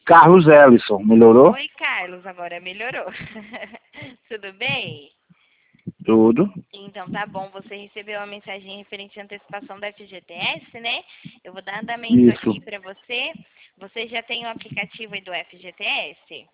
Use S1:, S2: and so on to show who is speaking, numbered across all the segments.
S1: Carlos Ellison, melhorou?
S2: Oi, Carlos, agora melhorou. Tudo bem?
S1: Tudo.
S2: Então tá bom, você recebeu uma mensagem referente à antecipação da FGTS, né? Eu vou dar andamento
S1: Isso.
S2: aqui para você. Você já tem o aplicativo aí do FGTS?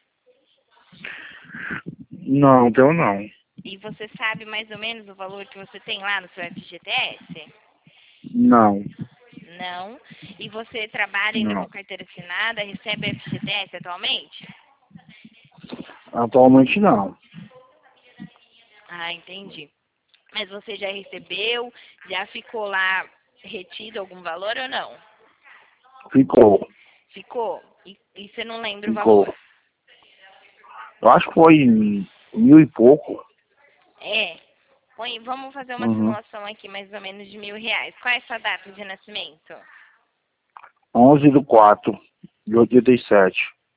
S1: Não, tenho não.
S2: E você sabe mais ou menos o valor que você tem lá no seu FGTS?
S1: Não,
S2: Não. E você trabalha ainda com
S1: não.
S2: carteira assinada, recebe FGTS atualmente?
S1: Atualmente não.
S2: Ah, entendi. Mas você já recebeu? Já ficou lá retido algum valor ou não?
S1: Ficou.
S2: Ficou? E você não lembra o
S1: Ficou.
S2: valor?
S1: Eu acho que foi 1.000 e pouco.
S2: É. Vamos fazer uma
S1: Uhum.
S2: simulação aqui, mais ou menos de R$ 1.000. Qual é a sua data de nascimento?
S1: 11/4/87.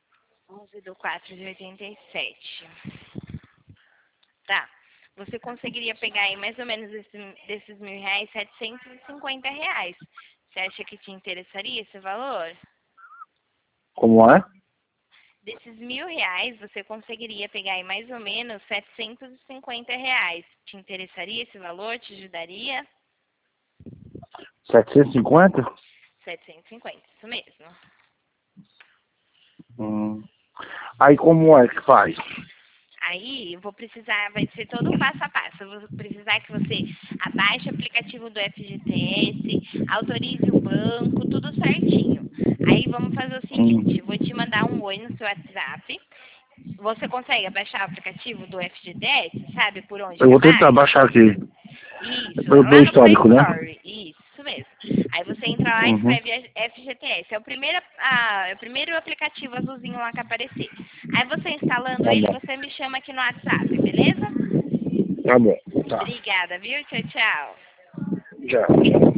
S2: 11/4/87. Tá. Você conseguiria pegar aí mais ou menos desses R$ 1.000, R$ 750. Você acha que te interessaria esse valor?
S1: Como é?
S2: Desses R$ 1.000, você conseguiria pegar aí mais ou menos R$ 750. Te interessaria esse valor? Te ajudaria?
S1: 750?
S2: 750, isso mesmo.
S1: Hum. Aí como é que faz?
S2: Aí eu vou precisar, vai ser todo o passo a passo. Eu vou precisar que você abaixe o aplicativo do FGTS, autorize o banco, tudo certinho. Aí vamos fazer o seguinte, eu vou te mandar um oi no seu WhatsApp. Você consegue abaixar o aplicativo do FGTS? Sabe por onde
S1: Eu
S2: que
S1: vou tentar
S2: abaixa?
S1: baixar aqui.
S2: Isso,
S1: Pelo
S2: lá no Play
S1: histórico, né?
S2: Store. Isso mesmo. Aí você entra lá e
S1: Uhum.
S2: escreve FGTS. É o primeiro aplicativo azulzinho lá que aparecer. Aí você instalando
S1: Tá
S2: ele,
S1: bom.
S2: você me chama aqui no WhatsApp, beleza?
S1: Tá bom. Tá.
S2: Obrigada, viu? Tchau, tchau.
S1: Já.